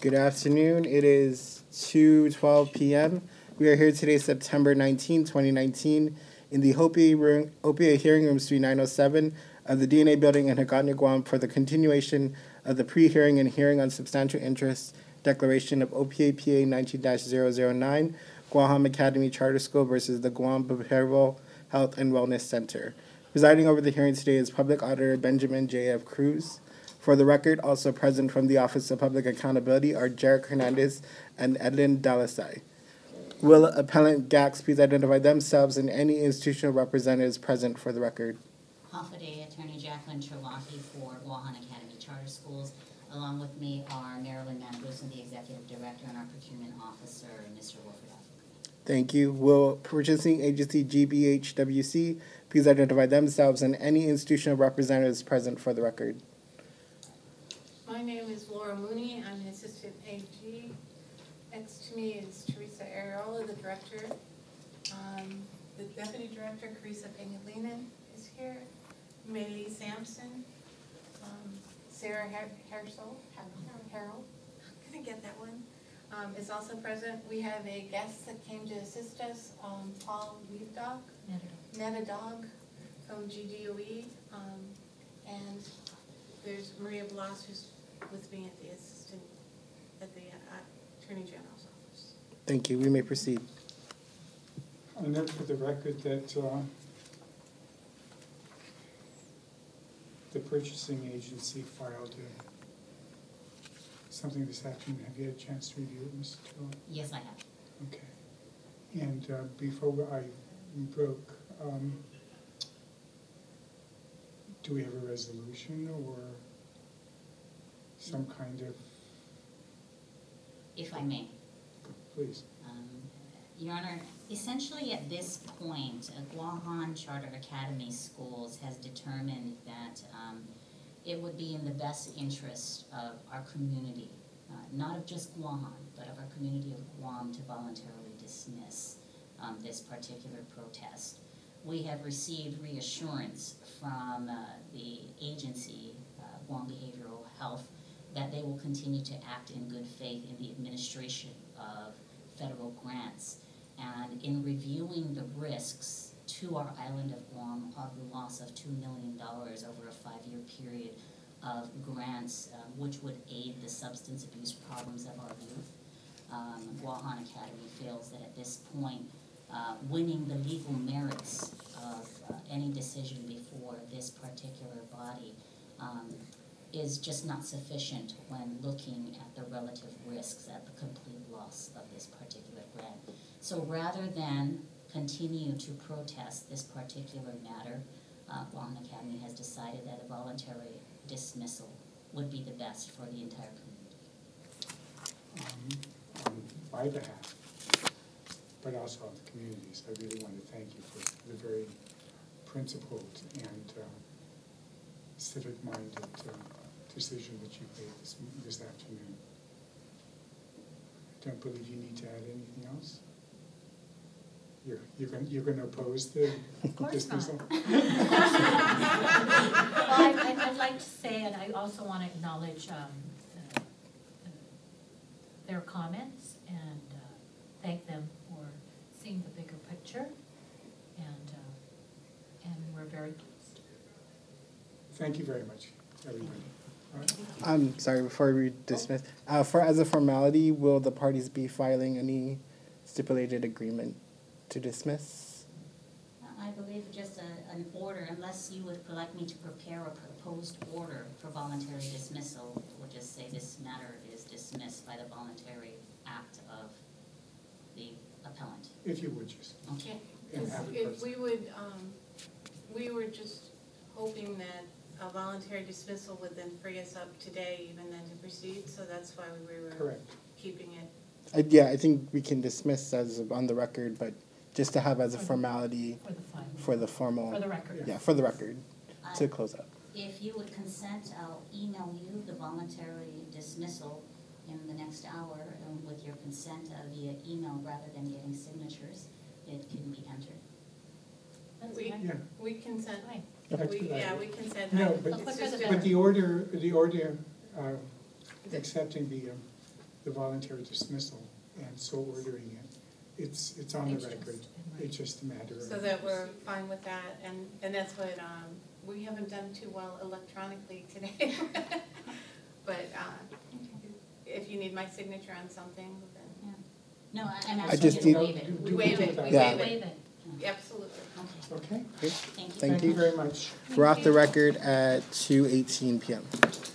Good afternoon. It is 2:12 p.m. We are here today, September 19, 2019, in the Hopia Hearing Room, Suite 907 of the DNA Building in Hagåtña, Guam, for the continuation of the pre-hearing and hearing on substantial interest declaration of OPA PA 19-009, Guam Academy Charter School versus the Guam Behavioral Health and Wellness Center. Presiding over the hearing today is Public Auditor Benjamin J.F. Cruz. For the record, also present from the Office of Public Accountability are Jarek Hernandez and Edlin Dalasai. Will Appellant Gax please identify themselves and any institutional representatives present for the record? Hoffaday Attorney Jacqueline Cherwacki for Guahan Academy Charter Schools. Along with me are Marilyn Manguson, the Executive Director, and our Procurement Officer, Mr. Wilfred Alfred. Thank you. Will Purchasing Agency GBHWC please identify themselves and any institutional representatives present for the record? My name is Laura Mooney. I'm an Assistant AG. Next to me is Teresa Ariola, the Director. The Deputy Director, Carissa Pangilinan, is here. May Sampson. Sarah Harold, I'm going to get that one, is also present. We have a guest that came to assist us, Paul Weedog, Netadog from GDOE, and there's Maria Blas, who's with me at the Attorney General's office. Thank you. We may proceed. I note for the record that the purchasing agency filed something this afternoon. Have you had a chance to review it, Mrs. Terrell? Yes, I have. Okay. And before I broke, do we have a resolution or some kind of... If I may. Please. Your Honor, essentially at this point, Guahan Charter Academy Schools has determined that it would be in the best interest of our community, not of just Guahan, but of our community of Guam, to voluntarily dismiss this particular protest. We have received reassurance from the agency, Guam Behavioral Health, that they will continue to act in good faith in the administration of federal grants. And in reviewing the risks to our island of Guam of the loss of $2 million over a 5-year period of grants, which would aid the substance abuse problems of our youth, Guahan Academy feels that at this point, winning the legal merits of any decision before this particular body is just not sufficient when looking at the relative risks at the complete loss of this particular grant. So rather than continue to protest this particular matter, Guahan Academy has decided that a voluntary dismissal would be the best for the entire community. On my behalf, but also on the communities, I really want to thank you for the very principled and civic-minded decision that you made this afternoon. I don't believe you need to add anything else. You're going to oppose the dismissal? Well, I'd like to say, and I also want to acknowledge their comments and thank them for seeing the bigger picture, and we're very pleased. Thank you very much, everybody. All right. I'm sorry, before we dismiss, as a formality, will the parties be filing any stipulated agreement to dismiss? I believe just an order, unless you would like me to prepare a proposed order for voluntary dismissal, we'll just say this matter is dismissed by the voluntary act of the appellant. If you would just. Okay. And have it If posted. we were just hoping that a voluntary dismissal would then free us up today, even then to proceed, so that's why we were Correct. keeping it. Yeah, I think we can dismiss as on the record, but just to have as a formality For the final. for the formal. For the record. Yeah, for the record, to close up. If you would consent, I'll email you the voluntary dismissal in the next hour, and with your consent via email rather than getting signatures, it can be entered. That's We- fine. Yeah. We consent. Fine. That's We good idea. consent. No, It's but- The quicker just the a- But the order accepting the the voluntary dismissal, and so ordering it. It's on the It's just record. in It's just a matter of. So that we're fine with that, and that's what, we haven't done too well electronically today. But, if you need my signature on something, then, No, I'm I asking just you need- to waive it. we waive it, we Yeah. waive Waive it, it. absolutely. Okay, Okay, thank you. Thank thank you you. very much. We're off the record at 2:18 p.m.